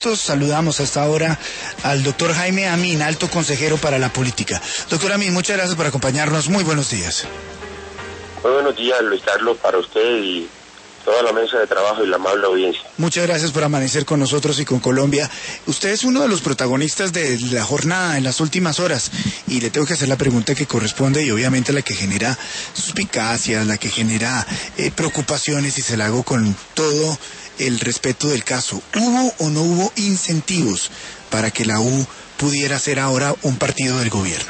Saludamos hasta ahora al doctor Jaime Amin, alto consejero para la política. Doctor Amin, muchas gracias por acompañarnos. Muy buenos días. Muy buenos días, Luis Carlos, para usted y toda la mesa de trabajo y la amable audiencia. Muchas gracias por amanecer con nosotros y con Colombia. Usted es uno de los protagonistas de la jornada en las últimas horas y le tengo que hacer la pregunta que corresponde y obviamente la que genera suspicacias, la que genera preocupaciones, y se la hago con todo el respeto del caso. ¿Hubo o no hubo incentivos para que la U pudiera ser ahora un partido del gobierno?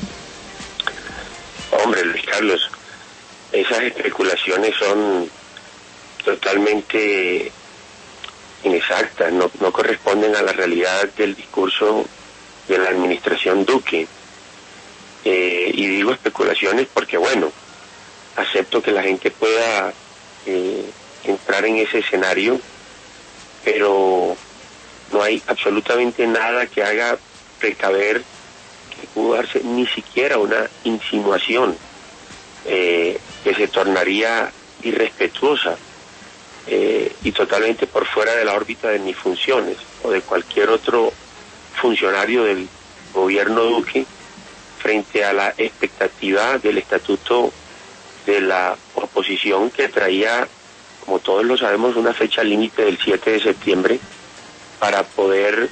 Hombre, Luis Carlos, esas especulaciones son totalmente inexactas, no corresponden a la realidad del discurso de la administración Duque. Y digo especulaciones porque, bueno, acepto que la gente pueda entrar en ese escenario, pero no hay absolutamente nada que haga precaver que pudo darse ni siquiera una insinuación que se tornaría irrespetuosa y totalmente por fuera de la órbita de mis funciones o de cualquier otro funcionario del gobierno Duque frente a la expectativa del estatuto de la oposición, que traía, como todos lo sabemos, una fecha límite del 7 de septiembre para poder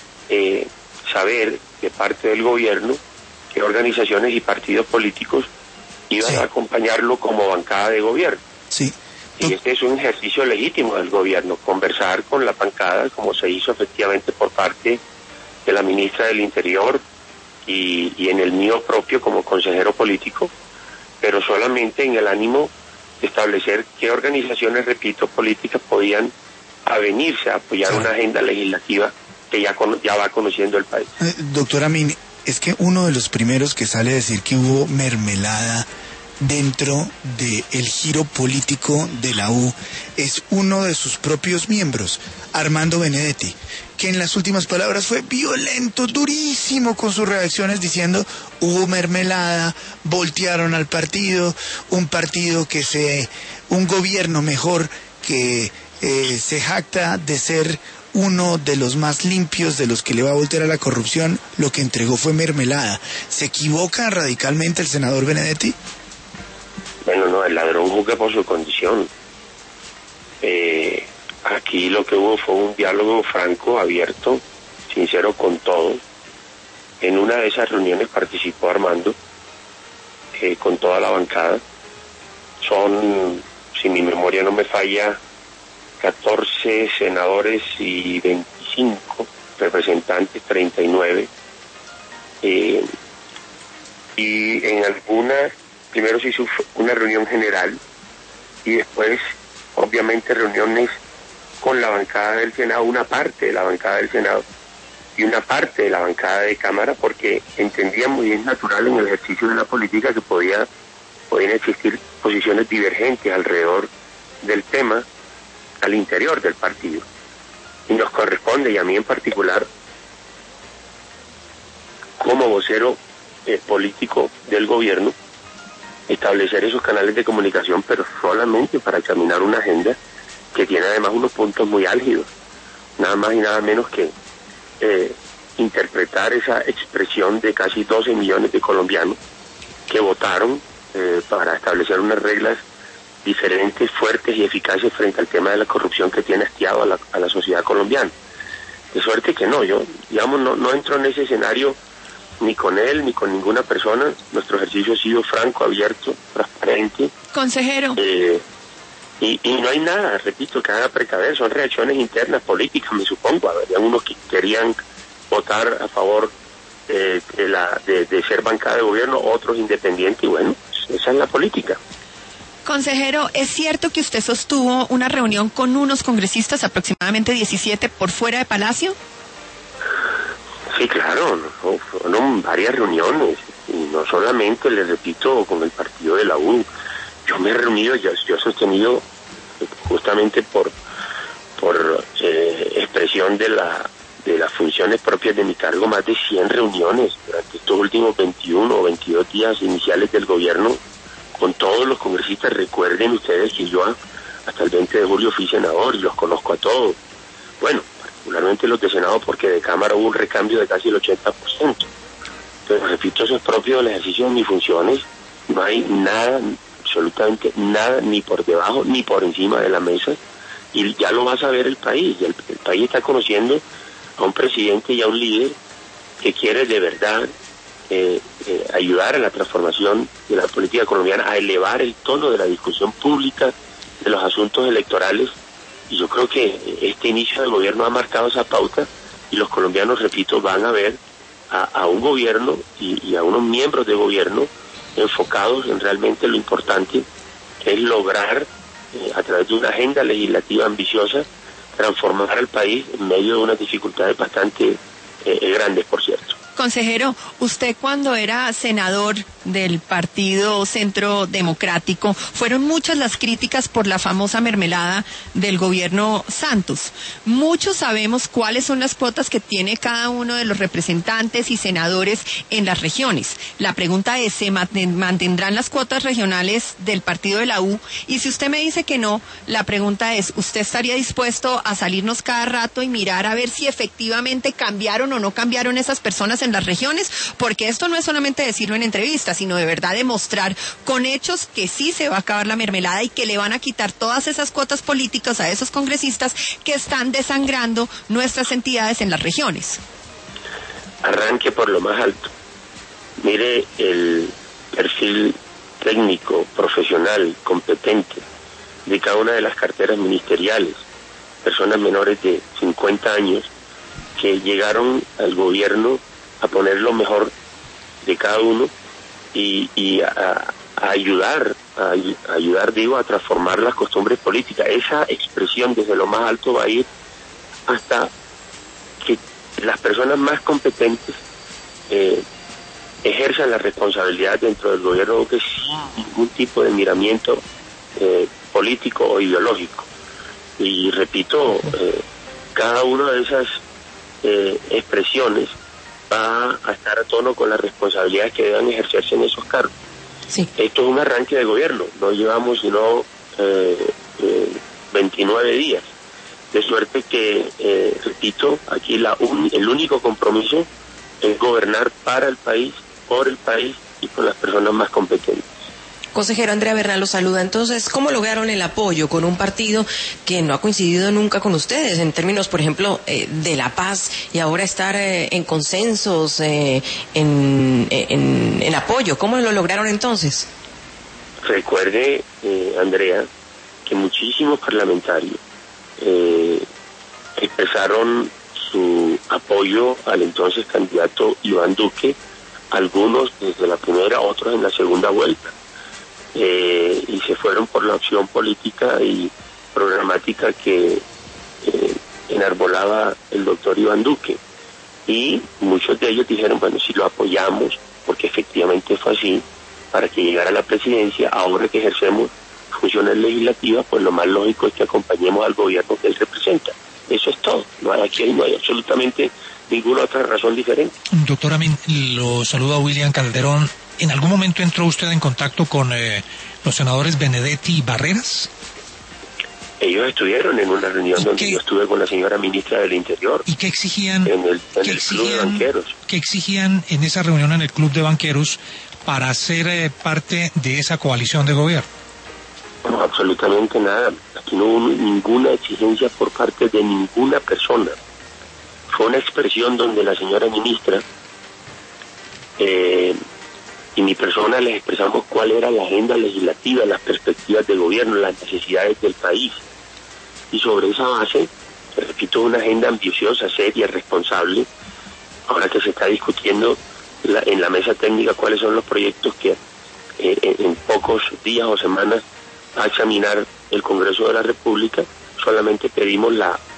saber de parte del gobierno qué organizaciones y partidos políticos iban a acompañarlo como bancada de gobierno. Sí. Y este es un ejercicio legítimo del gobierno, conversar con la bancada, como se hizo efectivamente por parte de la ministra del Interior y en el mío propio como consejero político, pero solamente en el ánimo de establecer qué organizaciones, repito, políticas podían avenirse a apoyar una agenda legislativa que ya va conociendo el país. Doctor Amin, es que uno de los primeros que sale a decir que hubo mermelada dentro del giro político de la U es uno de sus propios miembros, Armando Benedetti, que en las últimas palabras fue violento, durísimo con sus reacciones, diciendo hubo mermelada, voltearon al partido, un gobierno mejor que se jacta de ser uno de los más limpios, de los que le va a voltear a la corrupción, lo que entregó fue mermelada. ¿Se equivoca radicalmente el senador Benedetti? Bueno, no, el ladrón juzga por su condición. Aquí lo que hubo fue un diálogo franco, abierto, sincero con todos. En una de esas reuniones participó Armando, con toda la bancada. Son, si mi memoria no me falla, 14 senadores y 25 representantes, 39. Y en alguna, primero se hizo una reunión general y después, obviamente, reuniones con la bancada del Senado, una parte de la bancada del Senado y una parte de la bancada de Cámara, porque entendíamos, y es natural en el ejercicio de la política, que podían existir posiciones divergentes alrededor del tema al interior del partido. Y nos corresponde, y a mí en particular, como vocero político del gobierno, establecer esos canales de comunicación, pero solamente para examinar una agenda que tiene además unos puntos muy álgidos, nada más y nada menos que interpretar esa expresión de casi 12 millones de colombianos que votaron para establecer unas reglas diferentes, fuertes y eficaces frente al tema de la corrupción que tiene hastiado a la sociedad colombiana. De suerte que no, yo, digamos, no entro en ese escenario ni con él, ni con ninguna persona. Nuestro ejercicio ha sido franco, abierto, transparente. Consejero. Y no hay nada, repito, que haga precaver, son reacciones internas políticas, me supongo. Habrían unos que querían votar a favor de ser bancada de gobierno, otros independientes, y bueno, esa es la política. Consejero, ¿es cierto que usted sostuvo una reunión con unos congresistas, aproximadamente 17, por fuera de Palacio? Sí, claro, fueron varias reuniones, y no solamente, les repito, con el partido de la U. Yo me he reunido, yo he sostenido, justamente por expresión de las funciones propias de mi cargo, más de 100 reuniones durante estos últimos 21 o 22 días iniciales del gobierno, con todos los congresistas. Recuerden ustedes que yo hasta el 20 de julio fui senador y los conozco a todos. Bueno, particularmente los de Senado, porque de Cámara hubo un recambio de casi el 80%. Pero repito, eso es propio del ejercicio de mis funciones. No hay nada, absolutamente nada, ni por debajo ni por encima de la mesa, y ya lo va a saber el país. El país está conociendo a un presidente y a un líder que quiere de verdad ayudar a la transformación de la política colombiana, a elevar el tono de la discusión pública de los asuntos electorales, y yo creo que este inicio del gobierno ha marcado esa pauta, y los colombianos, repito, van a ver a un gobierno y a unos miembros de gobierno enfocados en realmente lo importante, que es lograr, a través de una agenda legislativa ambiciosa, transformar al país en medio de unas dificultades bastante grandes, por cierto. Consejero, usted cuando era senador del Partido Centro Democrático, fueron muchas las críticas por la famosa mermelada del gobierno Santos. Muchos sabemos cuáles son las cuotas que tiene cada uno de los representantes y senadores en las regiones. La pregunta es, ¿se mantendrán las cuotas regionales del partido de la U? Y si usted me dice que no, la pregunta es, ¿usted estaría dispuesto a salirnos cada rato y mirar a ver si efectivamente cambiaron o no cambiaron esas personas en las regiones? Porque esto no es solamente decirlo en entrevistas, sino de verdad demostrar con hechos que sí se va a acabar la mermelada y que le van a quitar todas esas cuotas políticas a esos congresistas que están desangrando nuestras entidades en las regiones. Arranque por lo más alto. Mire el perfil técnico, profesional, competente de cada una de las carteras ministeriales, personas menores de 50 años que llegaron al gobierno a poner lo mejor de cada uno y a ayudar, digo, a transformar las costumbres políticas. Esa expresión desde lo más alto va a ir hasta que las personas más competentes ejerzan la responsabilidad dentro del gobierno, que sin ningún tipo de miramiento político o ideológico. Y repito, cada una de esas expresiones va a estar a tono con las responsabilidades que deban ejercerse en esos cargos. Sí. Esto es un arranque de gobierno, no llevamos sino 29 días, de suerte que, repito, aquí el único compromiso es gobernar para el país, por el país y por las personas más competentes. Consejero, Andrea Bernal lo saluda. Entonces, ¿cómo lograron el apoyo con un partido que no ha coincidido nunca con ustedes en términos, por ejemplo, de la paz, y ahora estar en consensos, en apoyo? ¿Cómo lo lograron entonces? Recuerde, Andrea, que muchísimos parlamentarios expresaron su apoyo al entonces candidato Iván Duque, algunos desde la primera, otros en la segunda vuelta. Y se fueron por la opción política y programática que enarbolaba el doctor Iván Duque, y muchos de ellos dijeron, bueno, si lo apoyamos, porque efectivamente fue así, para que llegara a la presidencia, ahora que ejercemos funciones legislativas, pues lo más lógico es que acompañemos al gobierno que él representa. Eso es todo, aquí no hay absolutamente ninguna otra razón diferente. Doctor Amin, lo saluda William Calderón. ¿En algún momento entró usted en contacto con los senadores Benedetti y Barreras? Ellos estuvieron en una reunión donde yo estuve con la señora ministra del Interior. ¿Y qué exigían? En el Club de Banqueros. ¿Qué exigían en esa reunión en el Club de Banqueros para ser parte de esa coalición de gobierno? No, absolutamente nada. Aquí no hubo ninguna exigencia por parte de ninguna persona. Fue una expresión donde la señora ministra y mi persona les expresamos cuál era la agenda legislativa, las perspectivas del gobierno, las necesidades del país. Y sobre esa base, repito, una agenda ambiciosa, seria, responsable, ahora que se está discutiendo en la mesa técnica cuáles son los proyectos que en pocos días o semanas va a examinar el Congreso de la República. Solamente pedimos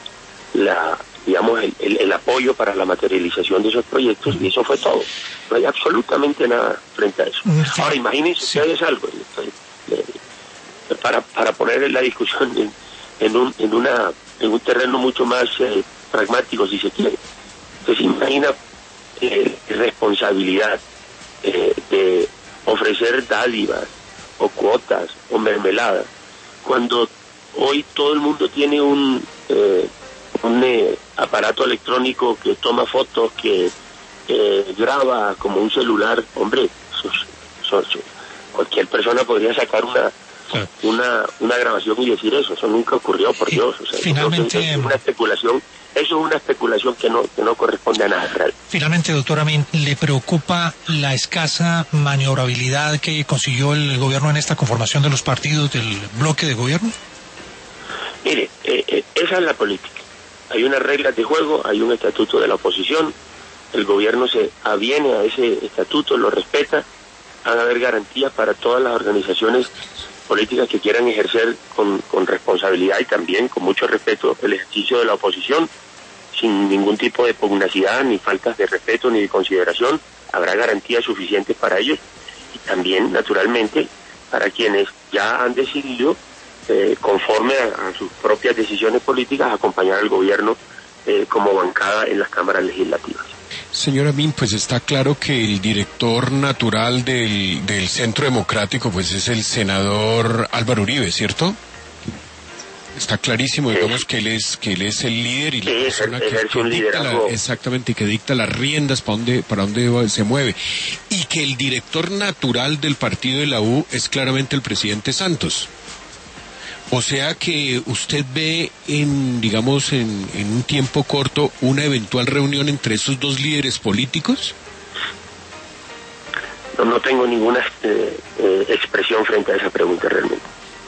el apoyo para la materialización de esos proyectos, y eso fue todo. No hay absolutamente nada frente a eso. Ahora, imagínense ustedes algo, para poner la discusión en un terreno mucho más pragmático, si se quiere. Entonces, imagina responsabilidad de ofrecer dádivas o cuotas o mermeladas, cuando hoy todo el mundo tiene un aparato electrónico que toma fotos, que graba como un celular, hombre, cualquier persona podría sacar una grabación y decir eso nunca ocurrió, por Dios. O sea, finalmente, es una especulación, eso es una especulación que no corresponde a nada real. Finalmente, doctor Amin, ¿le preocupa la escasa maniobrabilidad que consiguió el gobierno en esta conformación de los partidos del bloque de gobierno? Mire, esa es la política. Hay unas reglas de juego, hay un estatuto de la oposición, el gobierno se aviene a ese estatuto, lo respeta, van a haber garantías para todas las organizaciones políticas que quieran ejercer con responsabilidad y también con mucho respeto el ejercicio de la oposición, sin ningún tipo de pugnacidad, ni faltas de respeto, ni de consideración. Habrá garantías suficientes para ellos y también, naturalmente, para quienes ya han decidido, conforme a sus propias decisiones políticas, acompañar al gobierno como bancada en las cámaras legislativas. Señor Amin, pues está claro que el director natural del Centro Democrático pues es el senador Álvaro Uribe, ¿cierto? Está clarísimo, digamos, que él es el líder y la persona que dicta las riendas para dónde se mueve, y que el director natural del partido de la U es claramente el presidente Santos. O sea que usted ve en un tiempo corto una eventual reunión entre esos dos líderes políticos. No tengo ninguna expresión frente a esa pregunta realmente.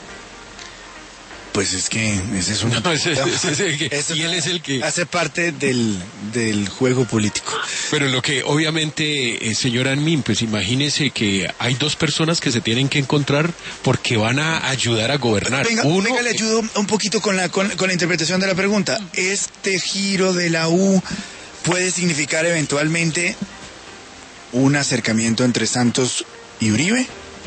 Pues es que ese es una... No, ese es el que, y él es el que... hace parte del juego político. Pero lo que obviamente, señor Amin, pues imagínese que hay dos personas que se tienen que encontrar porque van a ayudar a gobernar. Venga, le ayudo un poquito con la interpretación de la pregunta. ¿Este giro de la U puede significar eventualmente un acercamiento entre Santos y Uribe?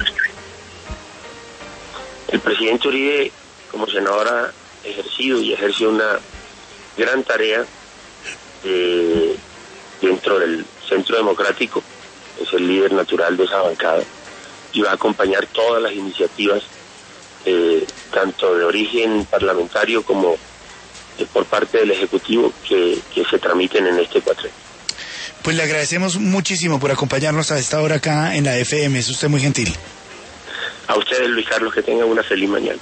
El presidente Uribe, como senador, ha ejercido y ejerce una gran tarea dentro del Centro Democrático, es el líder natural de esa bancada y va a acompañar todas las iniciativas, tanto de origen parlamentario como por parte del Ejecutivo que se tramiten en este cuatrenio. Pues le agradecemos muchísimo por acompañarnos a esta hora acá en la FM, es usted muy gentil. A ustedes, Luis Carlos, que tengan una feliz mañana.